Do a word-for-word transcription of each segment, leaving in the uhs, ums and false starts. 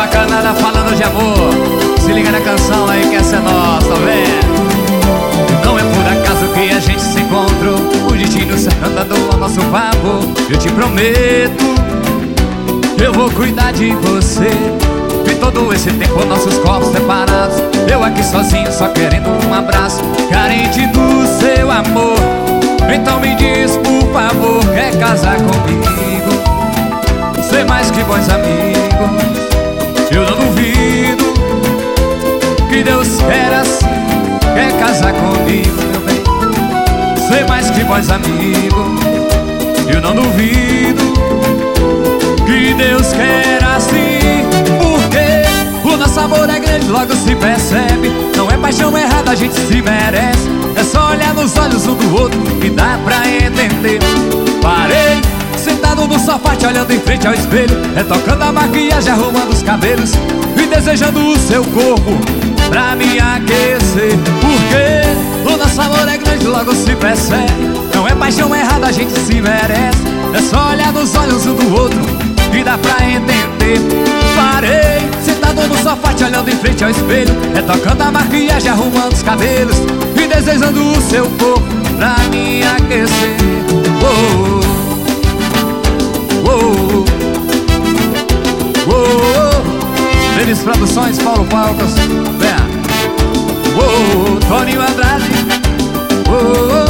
bacanada falando de amor. Se liga na canção aí que essa é nossa, tá vendo? Não é por acaso que a gente se encontrou, o destino sempre dando ao nosso favor. Eu te prometo, eu vou cuidar de você. E todo esse tempo nossos corpos separados, eu aqui sozinho só querendo um abraço, carente do seu amor. Então me diz por favor, quer casar comigo? Ser mais que bons amigos, eu não duvido que Deus quer assim. Quer casar comigo, meu bem? Ser mais que bons amigos, eu não duvido que Deus quer assim. Porque o nosso amor é grande, logo se percebe. Não é paixão errada, a gente se merece. É só olhar nos olhos um do outro que dá pra entender. Parei sentado no sofá te olhando em frente ao espelho, é tocando a maquiagem, arrumando os cabelos e desejando o seu corpo pra me aquecer. Porque o nosso amor é grande, logo se percebe. Não é paixão errada, a gente se merece. É só olhar nos olhos um do outro que dá pra entender. Parei sentado no sofá te olhando em frente ao espelho, é tocando a maquiagem, arrumando os cabelos e desejando o seu corpo pra me aquecer. Oh, oh, oh, oh. Feliz Produções, Paulo Palcos, vem. Oh, Toninho Andrade. Oh,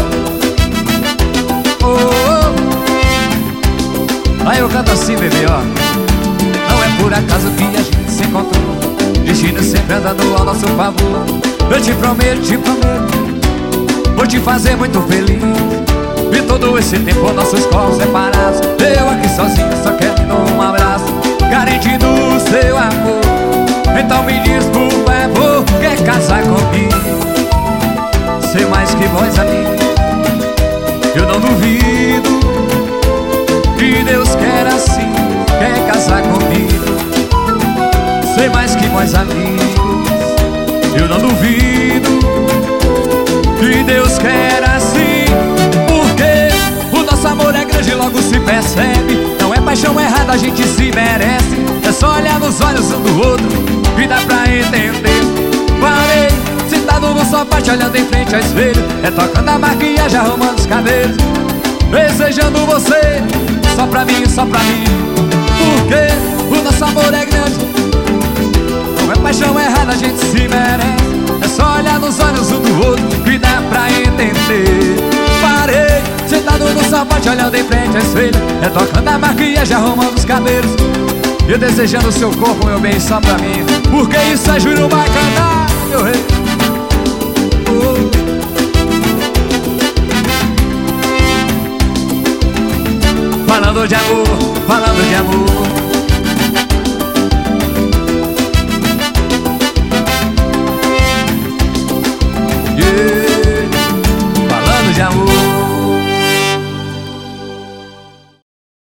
oh, oh. Aí eu canto assim, bebê, ó. Não é por acaso que a gente se encontrou, destino sempre andando ao nosso favor. Eu te prometo, te prometo, vou te fazer muito feliz. E todo esse tempo nossos corpos separados, eu aqui sozinho só querendo um abraço, carente do seu amor. Então me diz por favor, quer casar comigo? Ser mais que bons amigos, eu não duvido que Deus quer assim. Quer casar comigo? Ser mais que bons amigos, eu não duvido que Deus quer assim. Porque o nosso amor é grande, logo se percebe. Não é paixão errada, a gente se merece. É só olhar nos olhos um do outro que dá pra entender. Parei sentado no sofá te olhando em frente ao espelho, é tocando a maquiagem, arrumando os cabelos, desejando você só pra mim, só pra mim. Porque o nosso amor é grande, não é paixão errada, a gente se merece. É só olhar nos olhos um do outro que dá pra entender. Parei sentado no sofá te olhando em frente ao espelho, é tocando a maquiagem, arrumando os cabelos e desejando o seu corpo, meu bem, só pra mim. Porque isso é juro bacana, meu rei. Oh. Falando de amor, falando de amor,